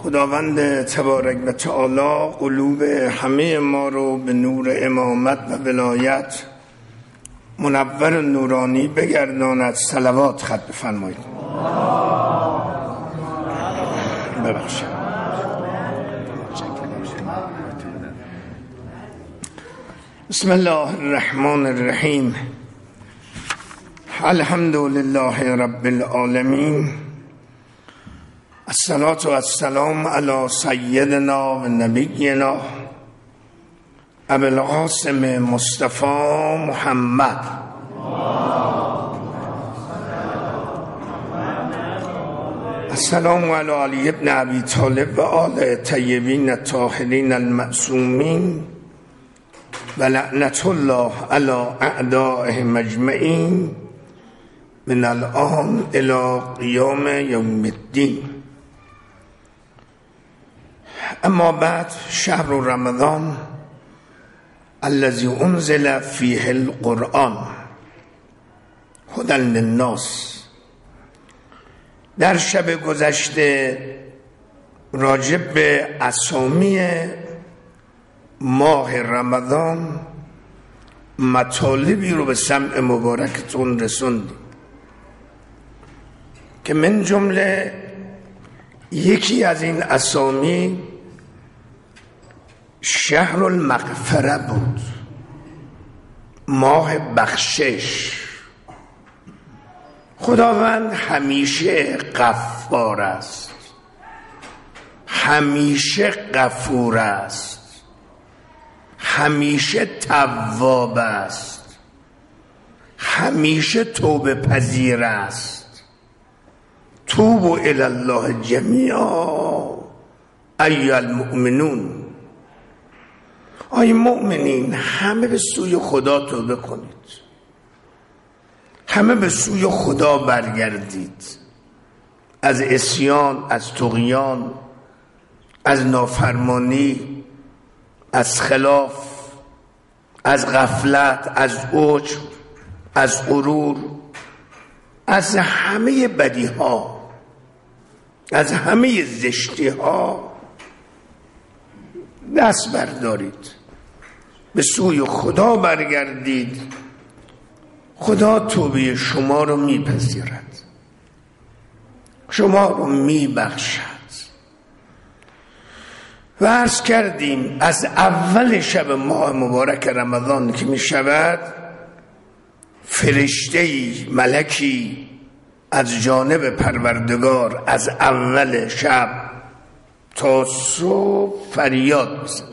خداوند تبارک و تعالی قلوب همه ما رو به نور امامت و ولایت منور و نورانی بگرداند. صلوات خط بفرمایید. ببخشید. بسم الله الرحمن الرحیم. الحمد لله رب العالمین. الصلاة والسلام علی سیدنا و نبینا ابی القاسم مصطفی محمد السلام علی علی ابن ابی طالب و آل طیبین الطاهرین المعصومین و لعنت الله علی اعدائهم اجمعین من الان الی قیام یوم الدین. اما بعد، شهر رمضان الذی انزل فیه القرآن هدی للناس. در شب گذشته راجب به اسامی ماه رمضان مطالبی رو به سمع مبارکتون رسوندیم که من جمله یکی از این اسامی شهر المغفره بود، ماه بخشش. خداوند همیشه غفار است، همیشه غفور است، همیشه تواب است، همیشه توبه پذیر است. توبوا الی الله جمیعا ایها المؤمنون. ای مؤمنین، همه به سوی خدا توبه کنید، همه به سوی خدا برگردید، از عصیان، از طغیان، از نافرمانی، از خلاف، از غفلت، از عجب، از غرور، از همه بدی ها، از همه زشتی ها دست بردارید، به سوی خدا برگردید. خدا توبه شما رو میپذیرد، شما رو میبخشد. و عرض کردیم از اول شب ماه مبارک رمضان که میشود، فرشته‌ای، ملکی از جانب پروردگار از اول شب تا صبح فریاد میزند.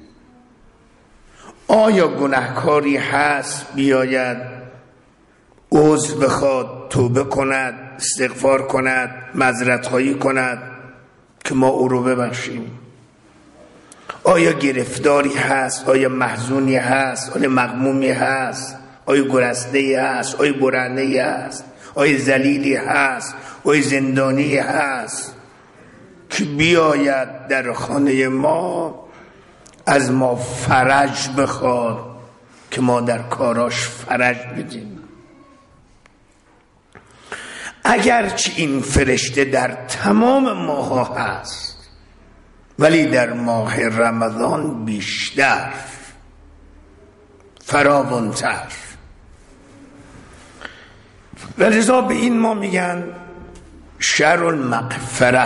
آیا گناهکاری هست بیاید عذر بخواد، توبه کند، استغفار کند، معذرت خواهی کند که ما او رو ببخشیم؟ آیا گرفتاری هست؟ آیا محزونی هست؟ آیا مغمومی هست؟ آیا گرسنه‌ای هست؟ آیا برهنه‌ای هست؟ آیا ذلیلی هست؟ آیا زندانی هست که بیاید در خانه ما از ما فرج بخواد که ما در کاراش فرج بدیم؟ اگرچه این فرشته در تمام ماها هست، ولی در ماه رمضان بیشتر، فراوان‌تر. و لذا به این ما میگن شهر المغفره،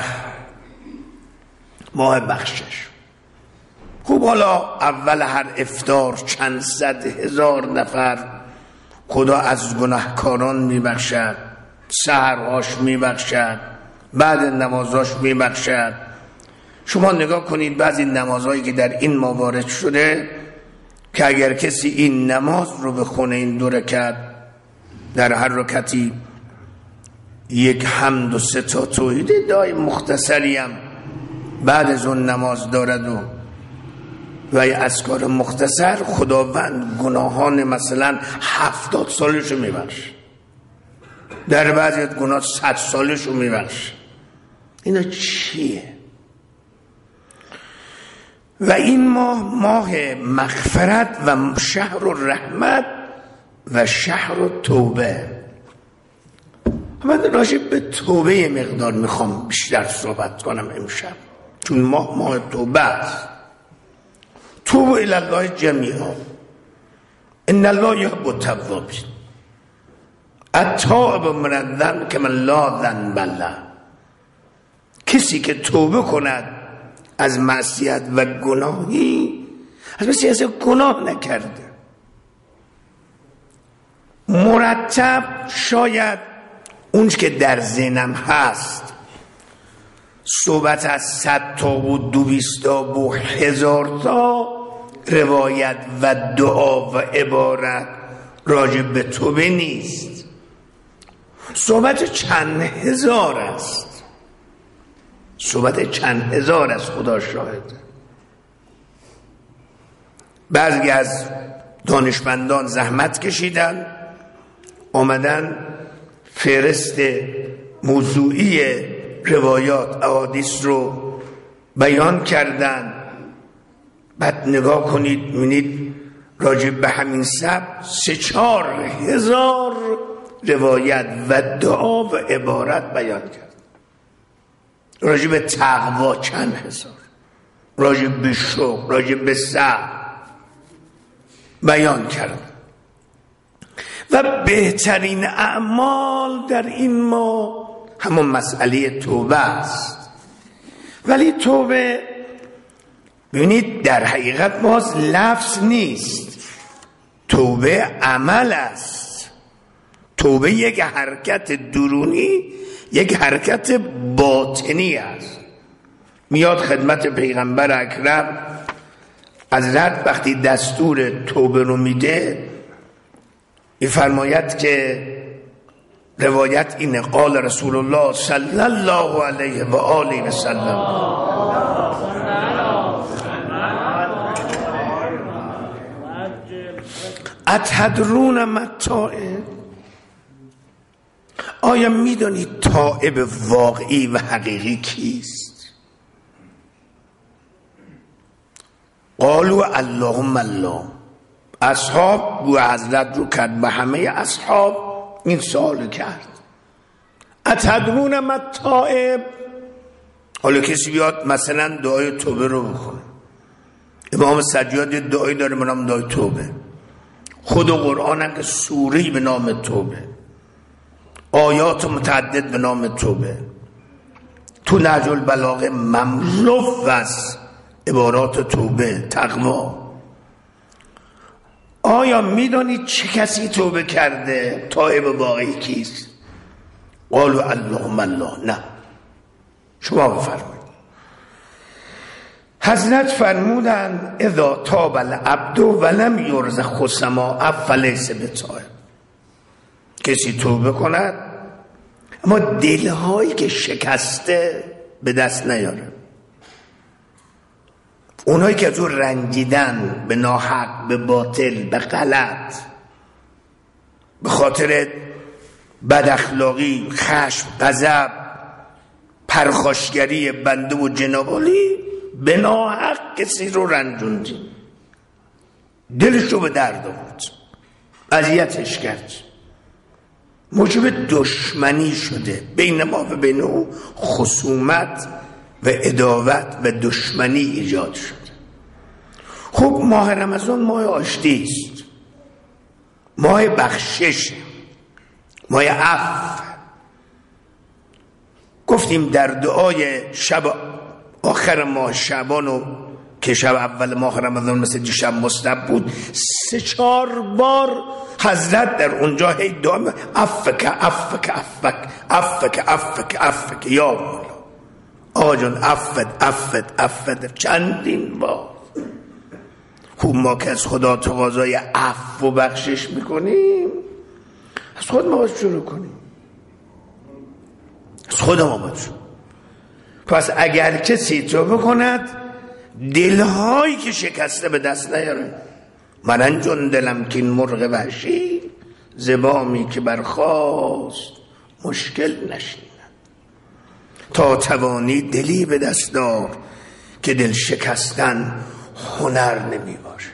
ماه بخشش. خوب، حالا اول هر افطار چند صد هزار نفر خدا از گناهکاران میبخشد، سحرهاش میبخشد، بعد نمازاش میبخشد. شما نگاه کنید بعضی نمازهایی که در این ماه وارد شده که اگر کسی این نماز رو بخونه، این 2 رکعت، در هر رکعتی یک حمد و 3 تا توحید دعای مختصری هم بعد از اون نماز دارد و اذکار مختصر، خداوند گناهان مثلا 70 سالش رو میبخشه، در بعضی گناه 100 سالش رو میبخشه. اینا چیه؟ و این ماه مغفرت و شهر الرحمت و شهر التوبه. من راجع به توبه مقدار میخوام بیشتر صحبت کنم امشب. چون ماه توبه است. توبوا الی الله جمیعا ان الله یحب التوابین التائب من الذنب کمن لا ذنب له. کسی که توبه کند از معصیت و گناهی از مثل از گناه نکرده. مرتب شاید اون که در ذهنم هست صحبت از 100 تا و 200 تا و 1000 تا روایت و دعا و عبارت راجع به توبه نیست. صحبت چند هزار است. صحبت چند هزار است. خدا شاهد. بعضی از دانشمندان زحمت کشیدن آمدن فهرست موضوعی روایات احادیث رو بیان کردن. بعد نگاه کنید می‌بینید راجع به همین سبب 3-4 هزار روایت و دعا و عبارت بیان کرد. راجع به تقوا چند هزار، راجع به شوق، راجع به صبر بیان کرد. و بهترین اعمال در این ما همون مسئله توبه است. ولی توبه ببینید در حقیقت باز لفظ نیست، توبه عمل است. توبه یک حرکت درونی، یک حرکت باطنی است. میاد خدمت پیغمبر اکرم حضرت وقتی دستور توبه رو میده میفرماید که روایت اینه قال رسول الله صلی الله علیه و آله و سلم اتدرون ما تائب، آیا میدونید تائب واقعی و حقیقی کیست؟ قالوا اللهم الله. اصحاب گوه حضرت رو کرد به همه اصحاب این سوال کرد اتدرون ما تائب. حالا کسی بیاد مثلا دعای توبه رو بخونه. امام سجاد دعایی داره به نام دعای توبه. خود قرآن هم که سوره‌ای به نام توبه، آیات متعدد به نام توبه. تو نهج البلاغه مملو از عبارات توبه، تقوا. آیا میدونید چه کسی توبه کرده؟ تائب واقعی کیست؟ قالوا اللهم الله. نه، شما بفرمایید. حضرت فرمودن اذا تاب العبد ولم یرزق السماء فلیس بتائب. کسی توبه کند اما دلهایی که شکسته به دست نیاره، اونهایی که از اون رنجیدن به ناحق، به باطل، به غلط، به خاطر بد اخلاقی، خشم، غضب، پرخاشگری بنده و جنابالی به ناحق کسی رو رنجوندی، دلش رو به درد آورد، اذیتش کرد، موجب دشمنی شده بین ما و بین او، خصومت و عداوت و دشمنی ایجاد شده. خب ماه رمضان ماه آشتی است، ماه بخشش، ماه عفو. گفتیم در دعای شب آخر ماه شعبان و که شب اول ماه رمضان مثل دیشب مستحب بود، 3-4 بار حضرت در اونجا هی دعا عفک عفک عفک عفک عفک عفک یا مولا. آقا جان عفت چندین بار. خوب ما که از خدا تقاضای عفو و بخشش میکنیم، از خود ما باید شروع کنیم، از خود ما باید شروع. پس اگر کسی توبه کند دلهایی که شکسته به دست نیاره. من جون دلم که این مرغ وحشی زبامی که برخاست مشکل نشیند. تا توانی دلی به دست دار که دل شکستن هنر نمی باشد.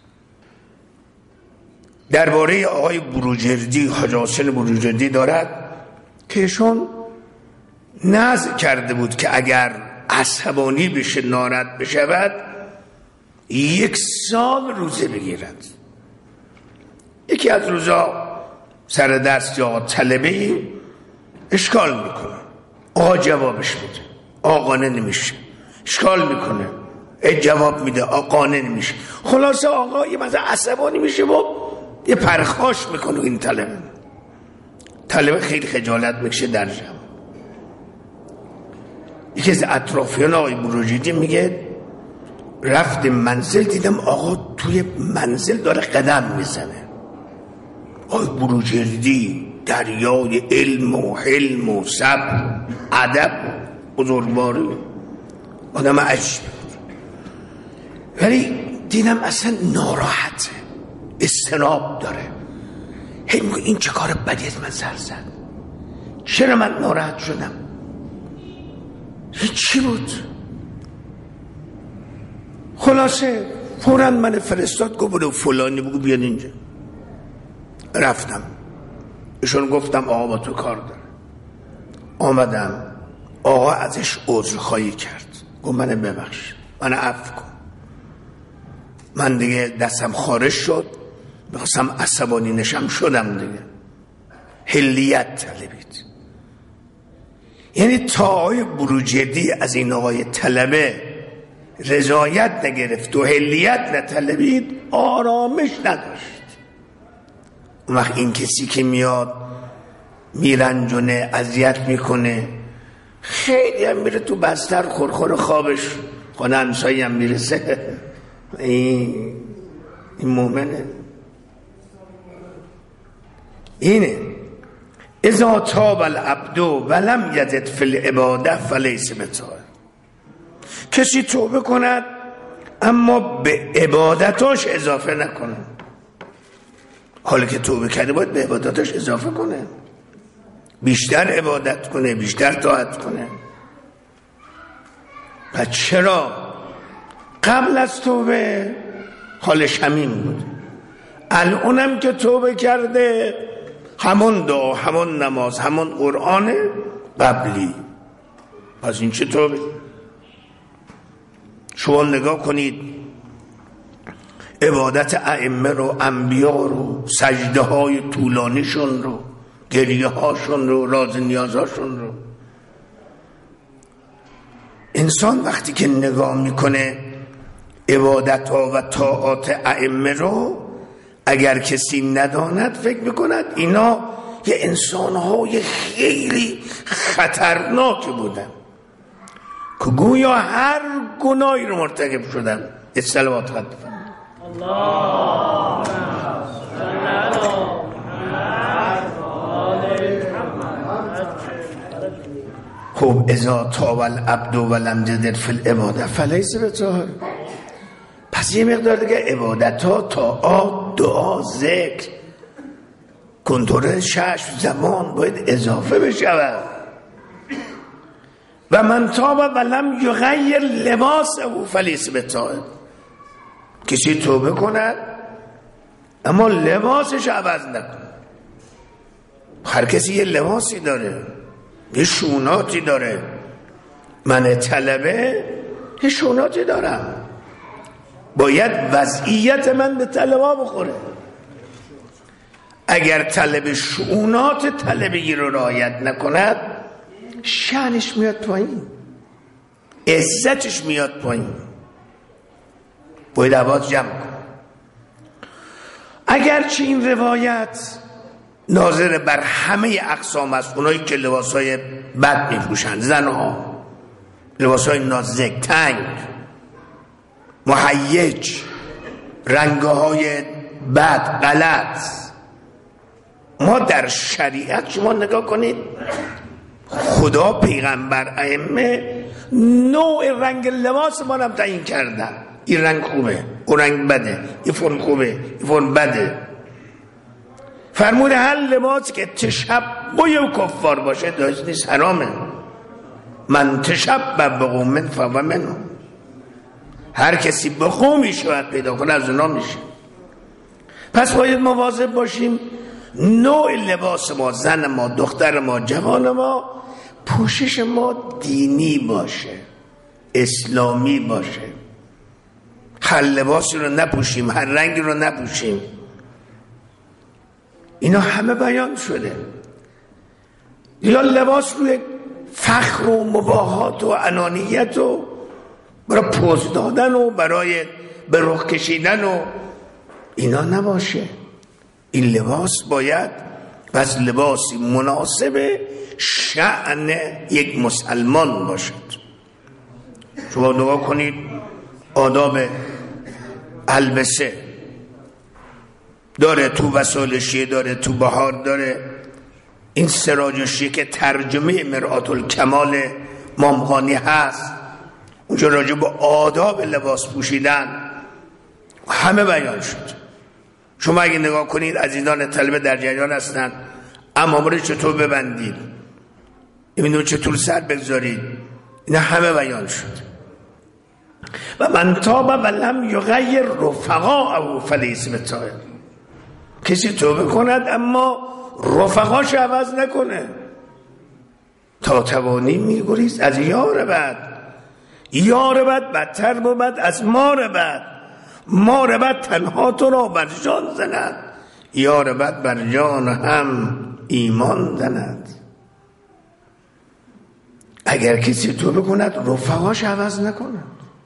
درباره آقای بروجردی، حاج حسین بروجردی دارد که ایشون نذر کرده بود که اگر عصبانی بشه، ناراحت بشود، 1 سال روزه بگیرد. یکی از روزا سر درس یا طلبه اشکال میکنه، آقا جوابش میده، آقا قانع نمیشه، اشکال میکنه، جواب میده، آقا قانع نمیشه. خلاصه آقا یه مثلا عصبانی میشه و یه پرخاش میکنه. این طلبه خیلی خجالت میکشه در جمع. یکی از اطرافیان آقای بروجردی میگه رفتم منزل، دیدم آقا توی منزل داره قدم میزنه. آقای بروجردی دریای علم و حلم و صبر ادب بزرگواری، آدم عجیبه، ولی دیدم اصلا ناراحته، استناب داره. هی میگه این چه کار بدی از من سر زد، چرا من ناراحت شدم؟ چی بود؟ خلاصه فوراً من فرستاد، گفت برو فلانی بگو بیاد اینجا. رفتم، ایشون گفتم آقا با تو کار داره. آمدم، آقا ازش عذرخواهی کرد، گفت من ببخش، من عفو کن، من دیگه دستم خارج شد، بخواستم عصبانی نشم شدم دیگه. حلیت طلبید. یعنی تا آقای بروجردی از این آقای طلبه رضایت نگرفت و حلیت نطلبید، آرامش نداشت. اون وقت این کسی که میاد میرنجونه، اذیت میکنه، خیلی هم میره تو بستر خورخور خوابش، خانه همسایی هم میرسه، این مومنه. اینه اذا تاب العبد ولم یزد فی العباده فلیس بطاع. کسی توبه کند اما به عبادتاش اضافه نکنه. حالا که توبه کرده باید به عبادتاش اضافه کنه، بیشتر عبادت کنه، بیشتر طاعت کنه. پس چرا قبل از توبه حالش همین بود، الانم که توبه کرده همون دعا، همون نماز، همون قرآن قبلی. پس این چه توبه؟ شما نگاه کنید عبادت ائمه رو، انبیا رو، سجده های طولانیشون رو، گریه هاشون رو، راز نیازهاشون رو. انسان وقتی که نگاه میکنه عبادت ها و طاعات ائمه رو، اگر کسی نداند فکر میکند اینا یه انسان های خیلی خطرناک بودن که گویا هر گناهی رو مرتکب شدن. الصلوات خط الله خب اذا تاب العبد ولم یزد فی العباده فلیس بطاع. پس یه مقدار دیگه عبادت ها، طاعات، دعا، ذکر، کنترل چشم، زمان باید اضافه بشود. و من تاب ولم یغیر لباسه فلیس بطاع. کسی توبه کند اما لباسش عوض نکنه. هر کسی یه لباسی داره، یه شوناتی داره. من طلبه یه شوناتی دارم، باید وضعیت من به طلبا بخوره. اگر طلب شونات طلبی رو رعایت نکند شأنش میاد پایین، عزتش میاد پایین، باید عوض جمع کن. اگرچه این روایت ناظر بر همه اقسام است، اونایی که لباسای بد میپوشند، زنها لباسای نازک، تنگ، مهیج، رنگهای بد، غلط. ما در شریعت شما نگاه کنید، خدا، پیغمبر، ائمه نوع رنگ لباس ما رو تعیین کردن. این رنگ خوبه، اون رنگ بده، این فرم خوبه، این فرم بده. فرموده هر لباس که تشبه کفار باشه داشت نیست، حرامه. من تشبه بقوم فهو منهم. هر کسی به قومی شاید پیدا کنه از اونا میشه. پس باید مواظب باشیم نوع لباس ما، زن ما، دختر ما، جوان ما، پوشش ما دینی باشه، اسلامی باشه. هر لباسی رو نپوشیم، هر رنگی رو نپوشیم. اینا همه بیان شده. یا لباس روی فخر و مباهات و انانیت و برای پوز دادن و برای به رخ کشیدن و اینا نباشه. این لباس باید بس لباسی مناسب شأن یک مسلمان باشد. شما نگاه کنید آداب البسه داره، تو وسایل شیعه داره، تو بهار داره. این سراج شیعه که ترجمه مرآت الکمال مامغانی هست، اونجا راجع به آداب لباس پوشیدن همه بیان شد. شما اگه نگاه کنید عزیزان طلبه در جریان هستن، عمامه رو چطور ببندید، اینو چطور سر بگذارید، اینا همه بیان شد. و من تاب و لم یغیر رفقاءه فلیس بطاهر. کسی توبه کند اما رفقاش عوض نکنه، تا توانی میگریز از یار بد. یار بد بدتر بود از مار بد. مار بد تنها تو را بر جان زند، یار بد بر جان هم ایمان زند. اگر کسی توبه کند رفقاش عوض نکنه.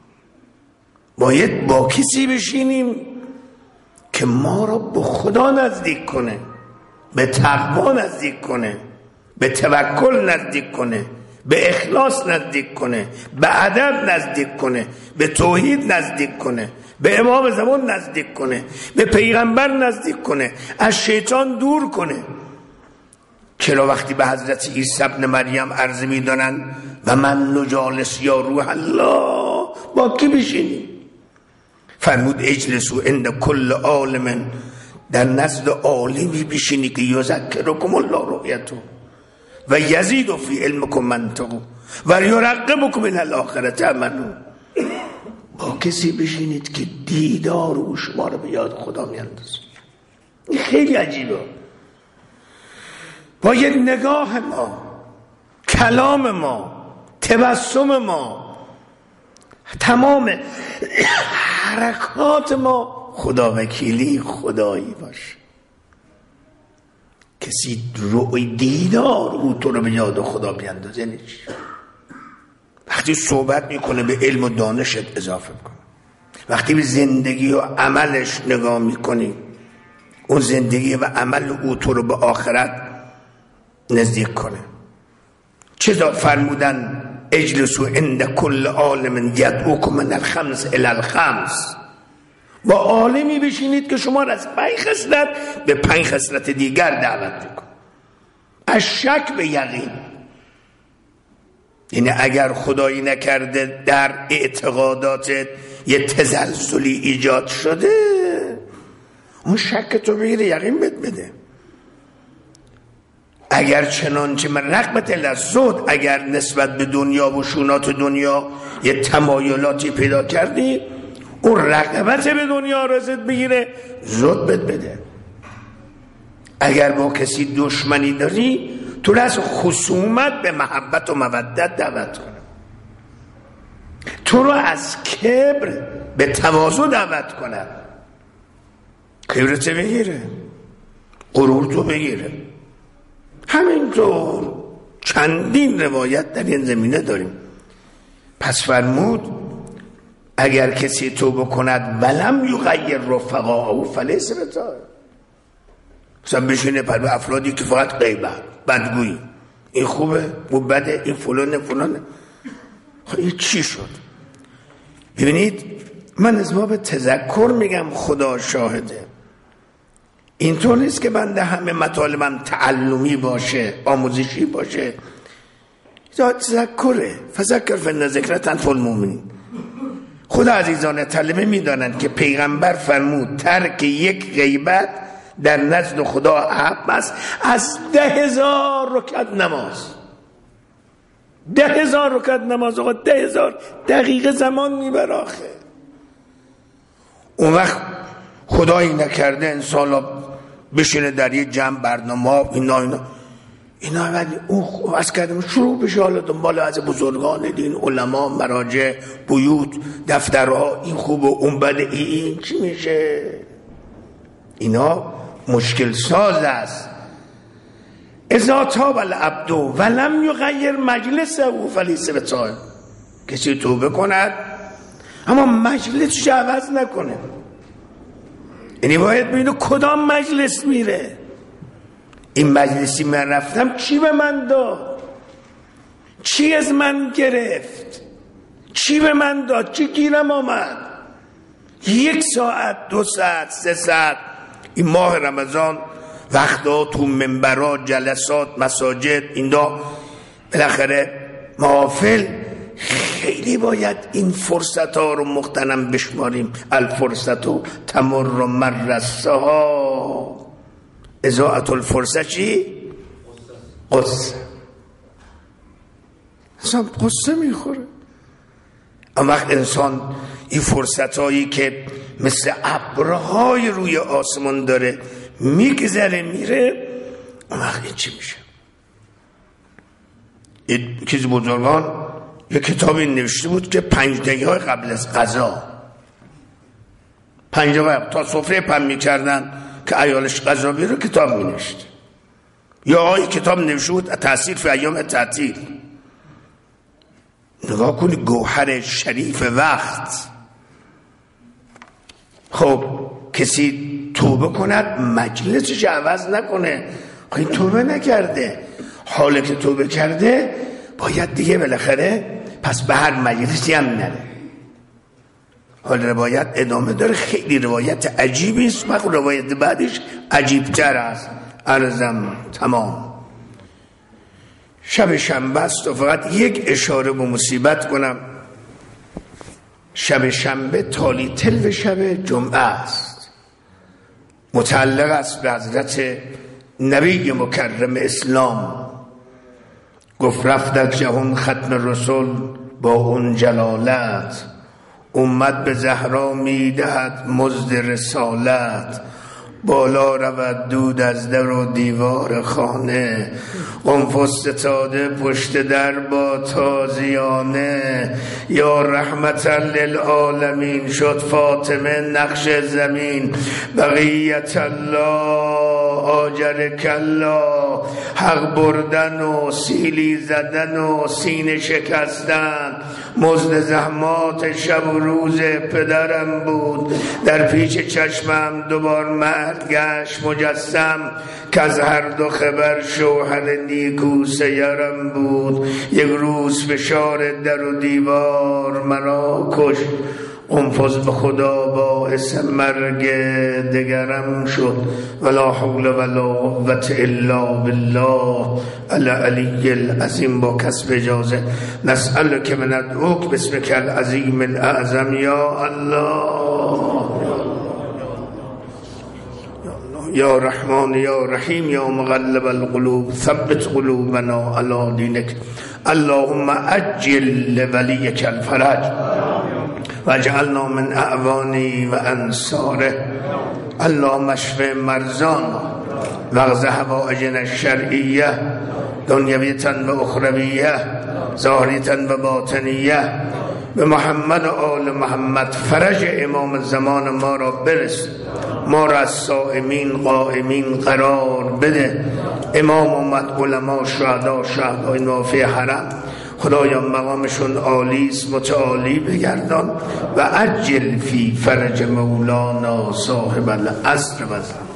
باید با کسی بشینیم که ما را به خدا نزدیک کنه، به تقوا نزدیک کنه، به توکل نزدیک کنه، به اخلاص نزدیک کنه، به ادب نزدیک کنه، به توحید نزدیک کنه، به امام زمان نزدیک کنه، به پیغمبر نزدیک کنه، از شیطان دور کنه. چرا وقتی به حضرت عیسی ابن مریم عرض می‌دانند و من نجالس یا روح الله، با کی بشینیم؟ فرمود اجلسوا عند کل عالم، در نزد عالمی بشینی که یذکرکم الله رؤیته و یزید فی علمکم منطقه و یرغبکم الی الاخره تعملون. با کسی بشینید که دیدار او شما رو به یاد خدا میاندازه. این خیلی عجیبه. با یه نگاه ما، کلام ما، تبسم ما، تمام حرکات ما خدا وکیلی خدایی باشه. کسی روی دیدار او تو رو به یاد خدا بیاندازه نیست. وقتی صحبت میکنه به علم و دانشت اضافه کن. وقتی به زندگی و عملش نگاه میکنی، اون زندگی و عمل او تو رو به آخرت نزدیک کنه. چرا فرمودن اجلسوا عند کل عالم یدعوکم من الخمس الی الخمس؟ با عالمی بشینید که شما را از 5 خصلت به 5 خصلت دیگر دعوت میکنه. از شک به یقین. یعنی اگر خدایی نکرده در اعتقاداتت یه تزلزلی ایجاد شده، اون شک تو بگیره یقین بده. اگر چنانچه من رغبت للزهد، اگر نسبت به دنیا و شونات دنیا یه تمایلاتی پیدا کردی، اون رغبت به دنیا رازت بگیره، زهد بده. اگر با کسی دشمنی داری، تو رو از خصومت به محبت و مودت دعوت کنه. تو رو از کبر به تواضع دعوت کنه. کبرت بگیره، غرور تو بگیره. همینطور چندین روایت در این زمینه داریم. پس فرمود اگر کسی توبه کند ولم یغیر رفقاءه فلیس بطاهر. مثلا بشینه پر به افرادی که فقط غیبت، بدگویی، این خوبه، او بده، این فلانه. خب این چی شد؟ ببینید من از باب تذکر میگم، خدا شاهده. اینطور نیست که بنده همه مطالبم تعلمی باشه، آموزشی باشه. تذکره، فذکر فان الذکر تنفع المؤمنین. خدا عزیزان طلبه میدانند که پیغمبر فرمود ترک یک غیبت در نزد خدا احب است از 10,000 رکعت نماز. 10,000 رکعت نماز، آقا 10,000 دقیقه زمان میبره آخه. اون وقت خدایی نکرده انسان بشینه در یه جمع برنامه اینا اینا ولی اون از کردیم شروع بشه حالا دنبال از بزرگان دین، علما، مراجع، بیوت، دفترها، این خوب و اون بده، این چی میشه؟ اینا مشکل ساز است. اذا تاب العبد ولم یغیر مجلسه فلیس بتائب، کسی توبه کند اما مجلسش عوض نکنه، یعنی باید ببینه کدام مجلس میره. این مجلسی من رفتم چی به من داد، چی از من گرفت، چی به من داد، چی گیرم آمد. 1 ساعت 2 ساعت 3 ساعت این ماه رمضان وقتا تو منبرات، جلسات، مساجد، اینا بالاخره محافل، خیلی باید این فرصت ها رو مغتنم بشماریم. الفرصت تمر مر السحاب، اضاعت الفرصت چی؟ قصه. انسان قصه میخوره. اما وقت انسان این فرصت هایی که مثل ابرهای روی آسمان داره میگذره میره، اما وقت این چی میشه؟ یکی از بزرگان یک کتابی نوشته بود که 5 دقیقه قبل از غذا، 5 دقیقه تا سفره پهن میکردن که ایالش غذا بیاره کتاب می نوشت. یا آقای کتاب نوشته بود تأثیر فی ایام تعطیل. نگاه کنی گوهر شریف وقت. خب کسی توبه کند مجلسش عوض نکنه، این توبه نکرده، حالا که توبه کرده باید دیگه بالاخره پس به هر مجلسی هم نره. حال روایت ادامه داره، خیلی روایت عجیبی است، وقت روایت بعدش عجیبتر است. عرضم تمام. شب شنبه است و فقط یک اشاره به مصیبت کنم. شب شنبه تالی تلو شب جمعه است، متعلق است به حضرت نبی مکرم اسلام. گفت رفت جهان ختم رسول با اون جلالت، امت به زهرا میدهد مزد رسالت. بالا رود دود از در و دیوار خانه، قنفذ ستاده پشت در با تازیانه. یا رحمتا للعالمین شد فاطمه نقش زمین، بقیت الله آجر کلا. حق بردن و سیلی زدن و سینه شکستن، مزد زحمات شب و روز پدرم بود. در پیش چشمم دوبار مرد گشت مجسم، که از هر دو خبر شوهر نیکو سیرم بود. یک روز فشار در و دیوار مرا کشت، قنفذ به خدا باعث مرگ دگرم شد. ولا حول ولا قوة الا بالله العلی العظیم. با کسب اجازه نسألک من ندعوک باسمک العظیم الاعظم یا الله یا رحمان یا رحیم یا مقلب القلوب ثبت قلوبنا علی دینک. اللهم عجل ولیک الفرج واجعلنا من اعوانی و انصاره. اللهم اشف مرضانا واقض حوائجنا الشرعیه دنیویة و اخرویه ظاهریة و باطنیه. به محمد و آل محمد فرج امام زمان ما را برس، ما را از صائمین قائمین قرار بده. امام اومد، علما، شهدای نافع حرم، خدایا مقامشون عالی است، متعالی بگردان. و عجل فی فرج مولانا صاحب العصر و زمان.